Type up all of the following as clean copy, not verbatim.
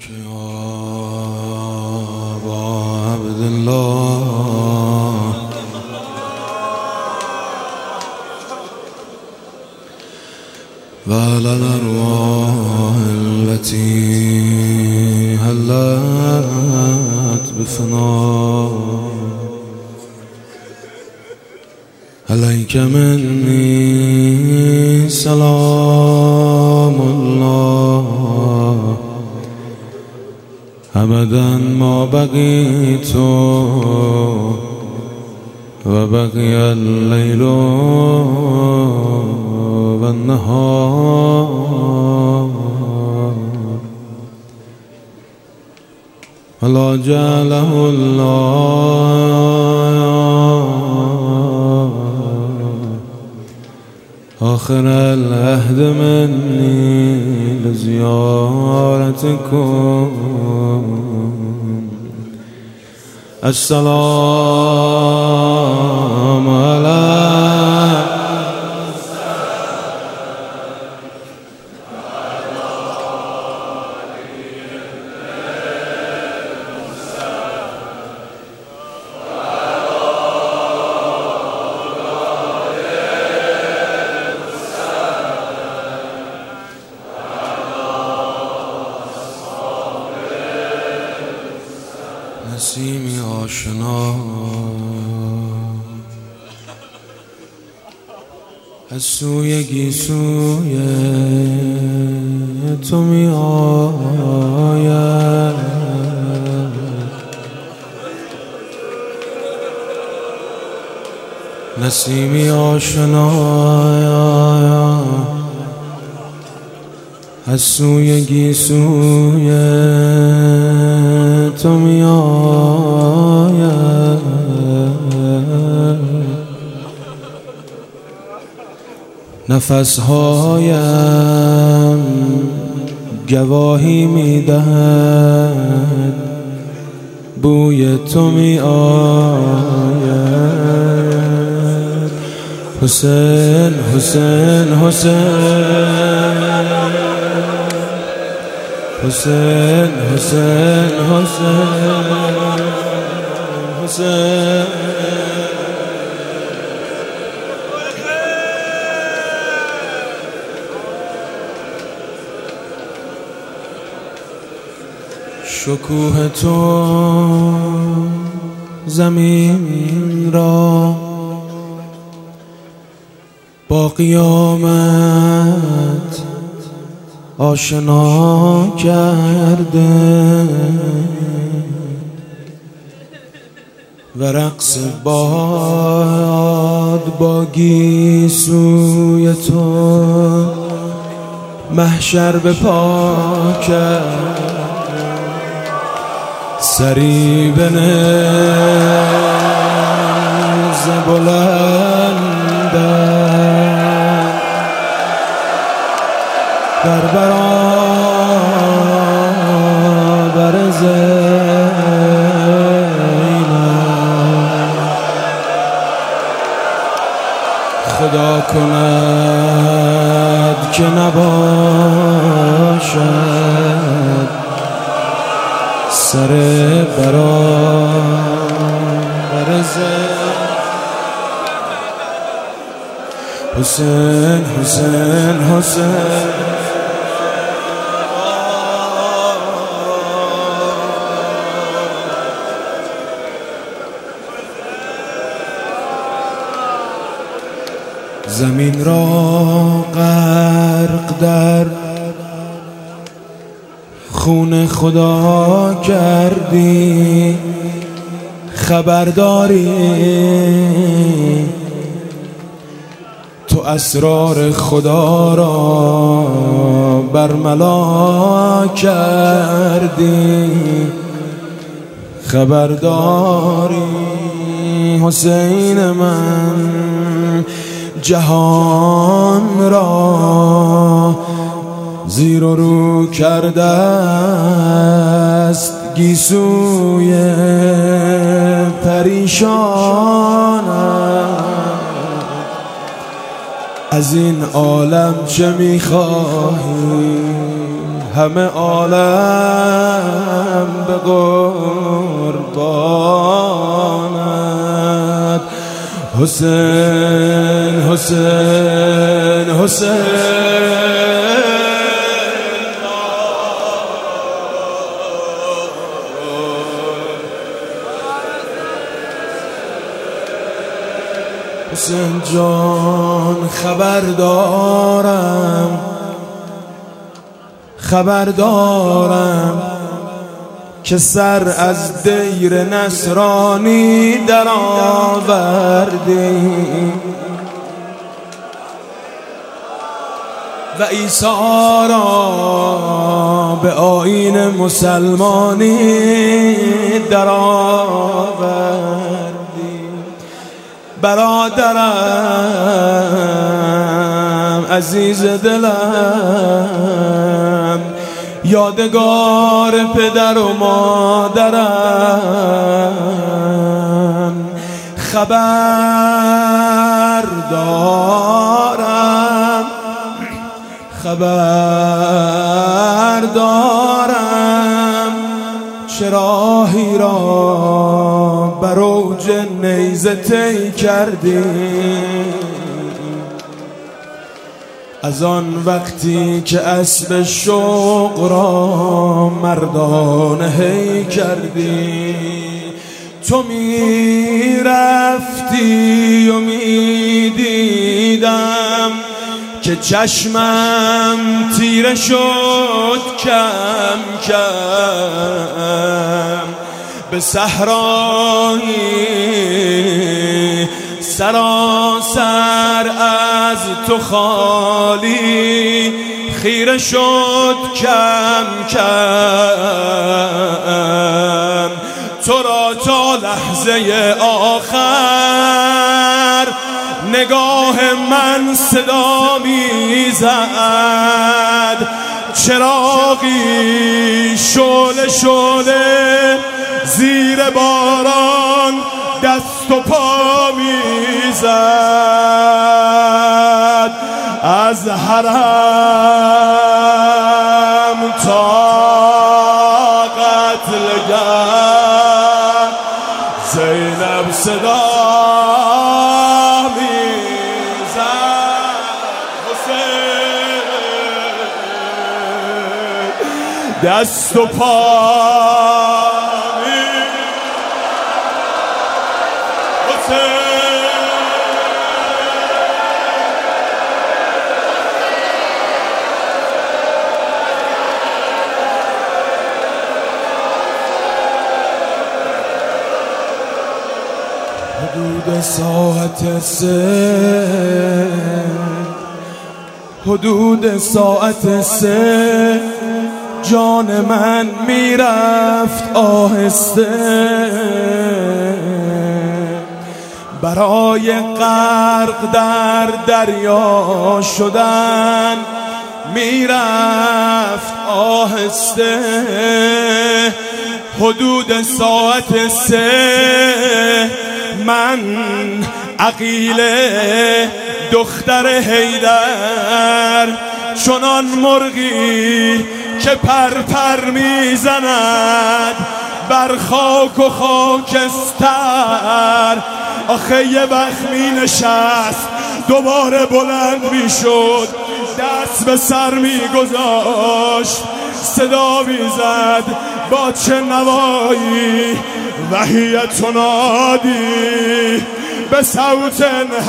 يا أبا عبد الله وعلى الأرواح التي هلت بفناء عليك مني سلام الله أبدا ما بقيت وبقي الليل والنهار ولا جعله الله آخر العهد مني لزيارتكم السلام عليكم نسیمی آشنا از سوی گیسوی تو می آید نسیمی آشنا از سوی گیسوی تو می آید نفسهایم گواهی می دهد بوی تو می آید حسین حسین حسین حسین حسین حسین حسین شکوه تو زمین را با قیامت آشنا کرده و رقص باد با گیسوی تو محشر به پا کرد سری به نیز بلندم در برابر زینب خدا کند که نباشد سر برابر حسین حسین حسین زمین را غرق در خون خدا کردی خبرداری تو اسرار خدا را برملا کردی خبرداری حسین من جهان را زیر و رو کرده است گیسوی پریشانم از این عالم چه میخواهی همه عالم به قربانت. حسین حسین حسین حسین جان خبر دارم که سر از دیر نصرانی در آوردی و عیسی را به آیین مسلمانی در آوردی. برادرم عزیز دلم، یادگار پدر و مادرم، خبر دارم چه راهی را بر اوج نیزه طی کردی. از آن وقتی که اسب شوق را مردانه هی کردی، تو می رفتی و می دیدم که چشمم تیره شد کم کم به صحرایی سراسر از تو خالی خیره شد کم کم. تو را تا لحظه آخر نگاه من صدا می زد، چراغی شعله شعله زیر باران دست و پا می زد. از حرم تا قتلگاه زینب صدا می زد. حسین دست و پا حدود ساعت سه جان من میرفت آهسته، برای غرق در دریا شدن میرفت آهسته. حدود ساعت سه من عقیل دختر حیدر چنان مرغی که پر میزند بر خاک و خاکستر، آخه یه وقت می نشست دوباره بلند می شد، دست به سر می گذاشت، صدا می زد با چه نوایی وهی تنادی به صوت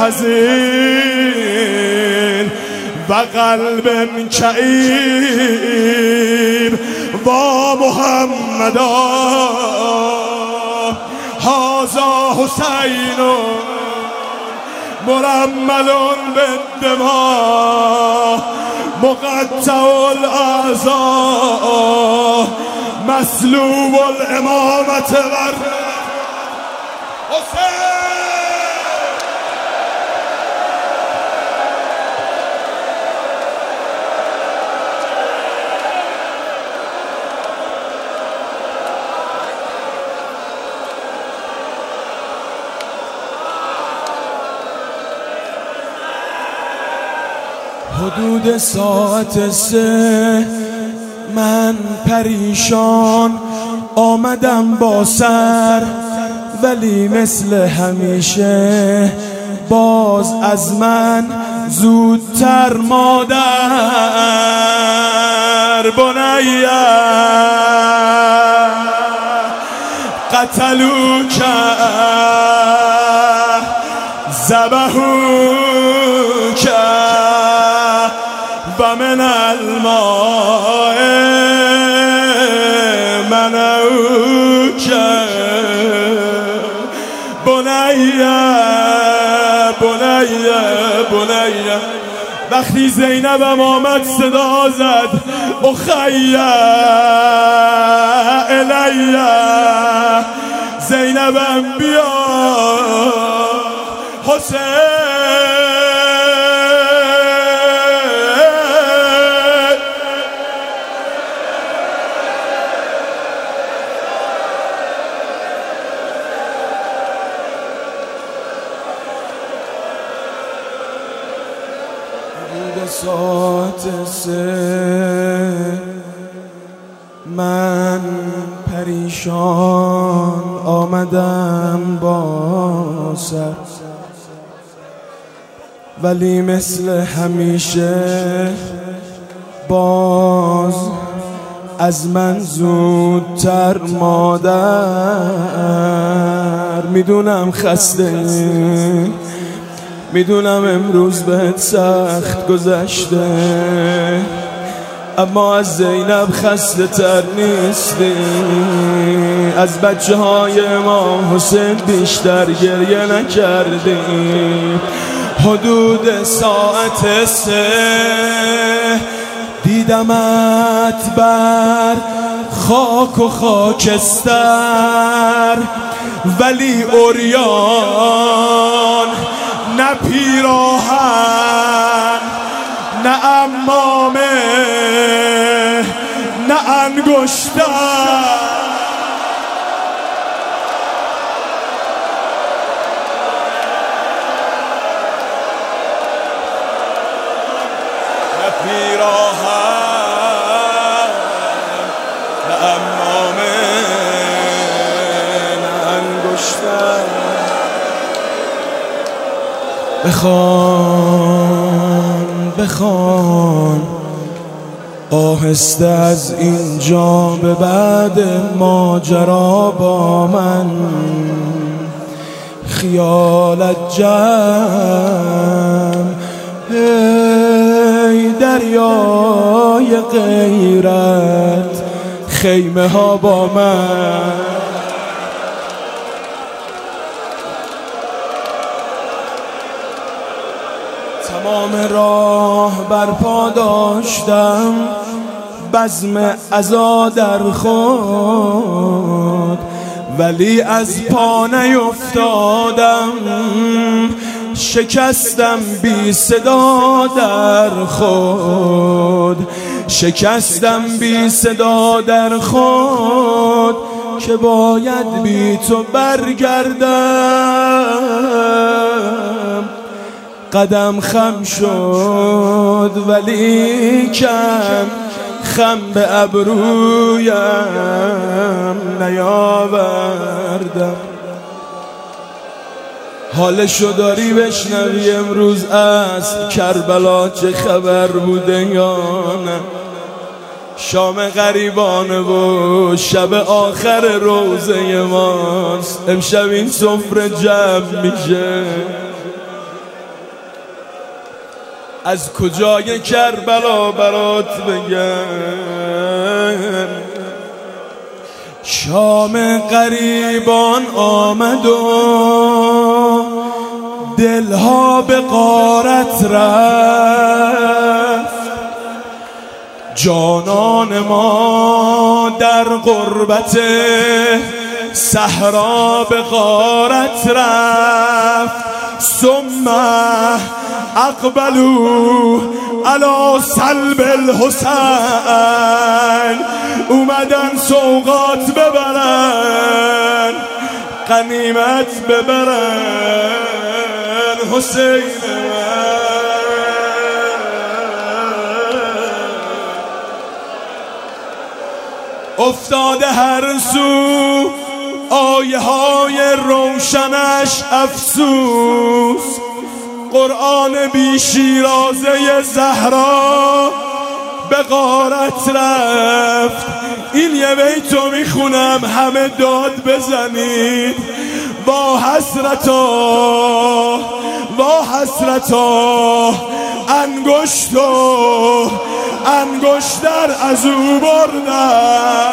حزین و قلب کئیب و محمدا هذا حسین مرمل بالدماء مقطع الاعضاء مسلوب الامامة بر حسین. حدود ساعت سه من پریشان آمدم با سر، ولی مثل همیشه باز از من زودتر مادر. بنیه قتلوک ذبحوک و من الماء منعوک. بنیه بنیه بنیه. وقتی زینبم آمد صدا زد اخیه الیه. زینبم بیا حسین. ساعت 3 من پریشان آمدم با سر، ولی مثل همیشه باز از من زودتر مادر. میدونم خسته، میدونم امروز بهت سخت گذشته، اما از زینب خسته تر نیستی. از بچه های امام حسین بیشتر گریه نکردی. حدود ساعت 3 دیدمت بر خاک و خاکستر، ولی عریان، نه پیراهن، نه عمامه، نه انگشتر. نه پیراهن، نه عمامه، نه انگشتر. بخوان بخوان آهسته از اینجا به بعد ماجرا با من، خیالت جمع ای دریای غیرت، خیمه ها با من. تمام راه برپا داشتم، بزم عزا در خود، ولی از پا نیفتادم. شکستم بی صدا در خود، شکستم بی صدا در خود، که باید بی تو برگردم. قدم خم شد ولی کم خم به ابرویم نیاوردم. حالشو داری بشنوی امروز از کربلا چه خبر بوده یا نه؟ شام غریبانه و شب آخر روزه ماست، امشب این سفره جمع میشه. از کجای کربلا برات بگم؟ شام غریبان آمد و دلها به غارت رفت. جانان ما در غربت صحرا به غارت رفت. ثم اقبلوا علی صلب الحسین، اومدن سوغات ببرن، غنیمت ببرن حسین. افتاده هر سو آیه های روشنش افسوس. قرآن بی شیرازه زهرا به غارت رفت. این یه بیتو میخونم همه داد بزنید. با حسرتا انگشتر از او بردن.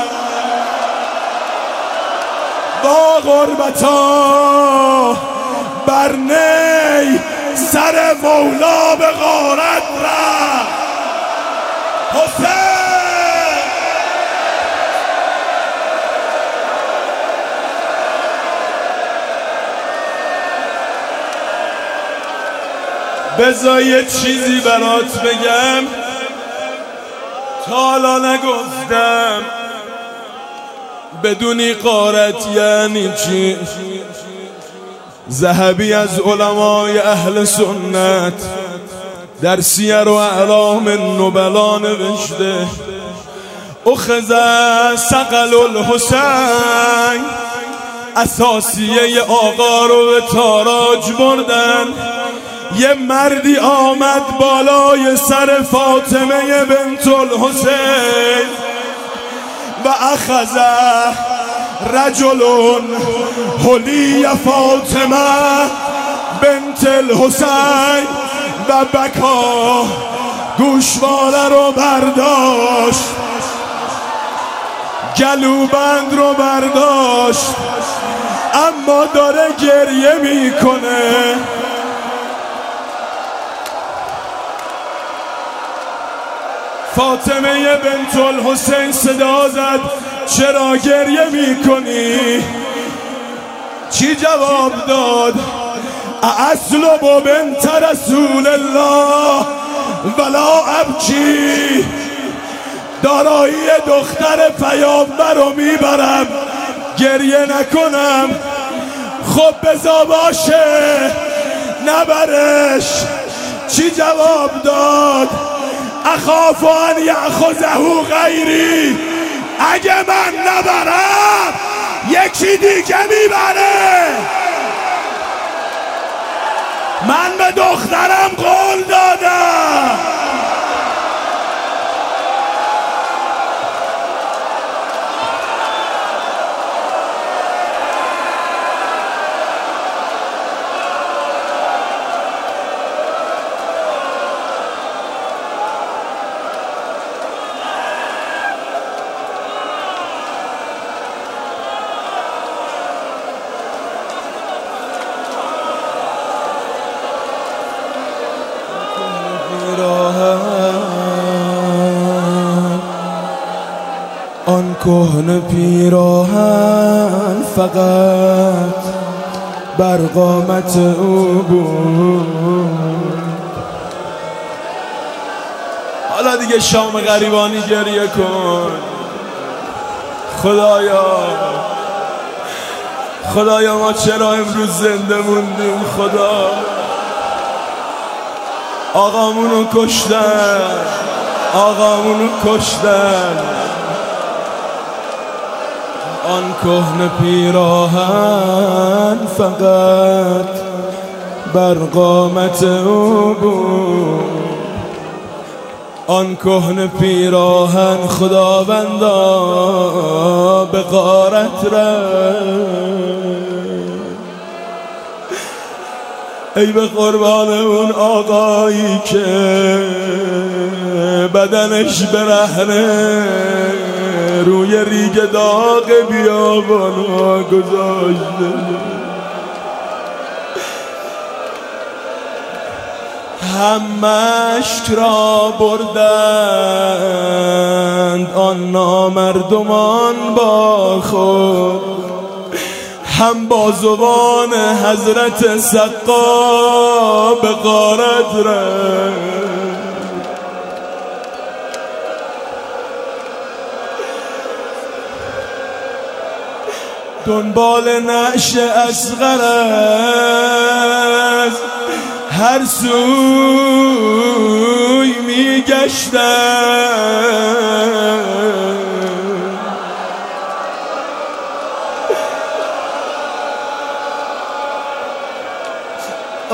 با غربتا بر نی سر مولا به غارت رفت. حسین بذار یه چیزی برات بگم تا حالا نگفتم. بدونی غارت یعنی چی؟ ذهبی از علمای اهل سنت در سیر و اعلام النبلا نوشته اخذ ثقل الحسین، اساسیه آقا رو به تاراج بردن. یه مردی آمد بالای سر فاطمه بنت الحسین و اخذ رجل حلی فاطمه بنت الحسین و بکا، گوشواره رو برداشت، گلوبند رو برداشت، اما داره گریه میکنه. فاطمه بنت الحسین صدا زد چرا گریه میکنی؟ چی جواب داد؟ اصلب بنت رسول الله ولا ابکی، دارایی دختر پیامبر رو میبرم گریه نکنم. خب بزا باشه نبرش. چی جواب داد؟ اخاف ان یأخذه غیری، اگه من نبرم یکی دیگه میبره. من به دخترم قول دادم. آن کهنه پیراهن فقط بر قامت او بود. حالا دیگه شام غریبانی گریه کن. خدایا ما چرا امروز زنده موندیم؟ خدا آقامونو کشتن. آن کهنه پیراهن فقط بر قامت او بود. آن کهنه پیراهن خداوندا به غارت رفت. ای به قربان اون آقایی که بدنش برهنه روی ریگ داغ بیابان‌ها گذاشته. هم مشک را بردند آن نامردمان با خود، هم بازوان حضرت سقا به غارت رفت. دنبال نعش اصغر از هر سوی میگشتن،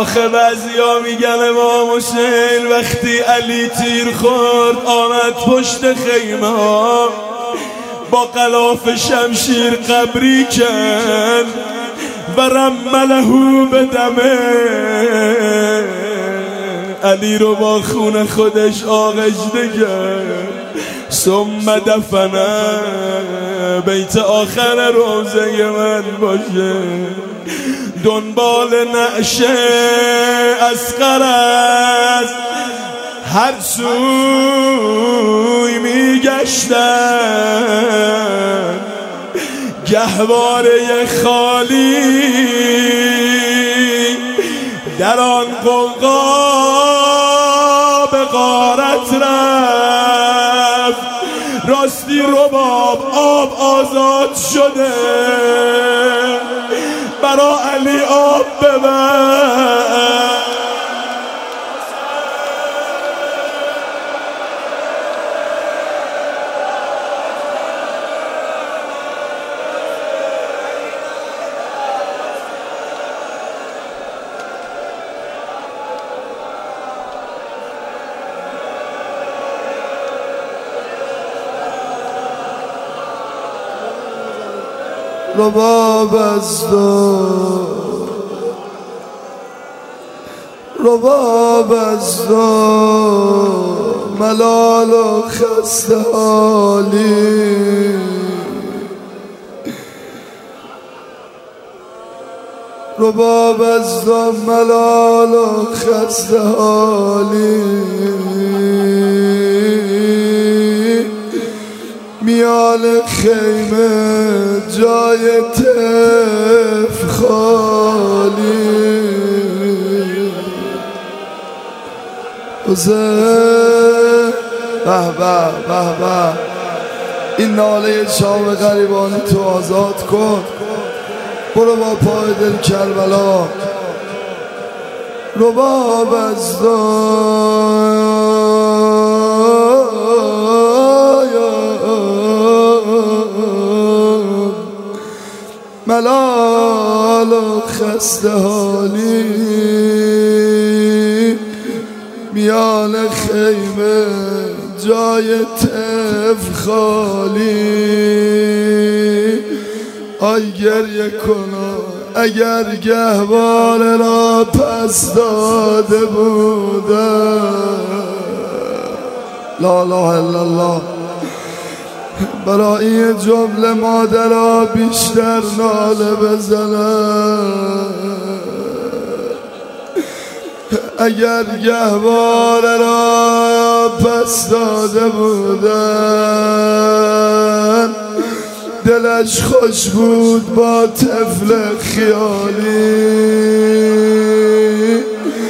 آخه بعضیا میگن امام حسین وقتی علی تیر خورد آمد پشت خیمه ها با غلاف شمشیر قبری کرد و رمله به دمه، علی رو با خون خودش آغشته کرد. ثم دفنه بیت آخر روزه من باشه، دنبال نعشه اصغر است هر سوی میگشتن، گهواره خالی در آن قوقا به غارت رفت. راستی رباب آب آزاد شده، برا علی آب ببر. رباب از دو، رباب از دو، ملال و خسته حالی. رباب از دو، ملال و خسته حالی. میان خیمه جای طف خالی. حسین به به به به، این ناله شام غریبانی تو آزاد کن. برو با پای دل کربلا. رباب از ملال و خسته حالی. میان خیمه جای طف خالی. آی گریه کن اگر گهواره را پس داده بودم. لا اله الا الله. برای این جمله مادرها بیشتر ناله بزنن. اگر گهواره را پس داده بودن، دلش خوش بود با طفل خیالی.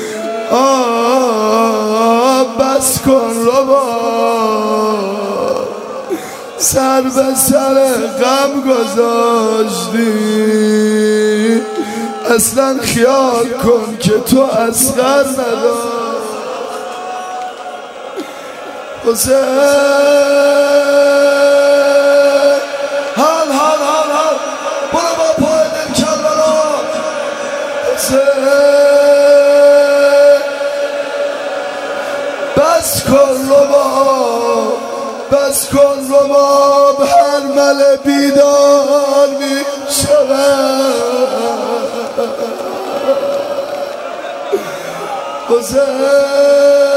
بس کن رباب، سر به سر غم گذاشتی. اصلا خیال کن که تو اصغر ندار. حسین حال حال حال حال، برو با پای دل کربلا. حسین بس کن رباب، بس کن رباب، هر مل بیدار می شود. حسین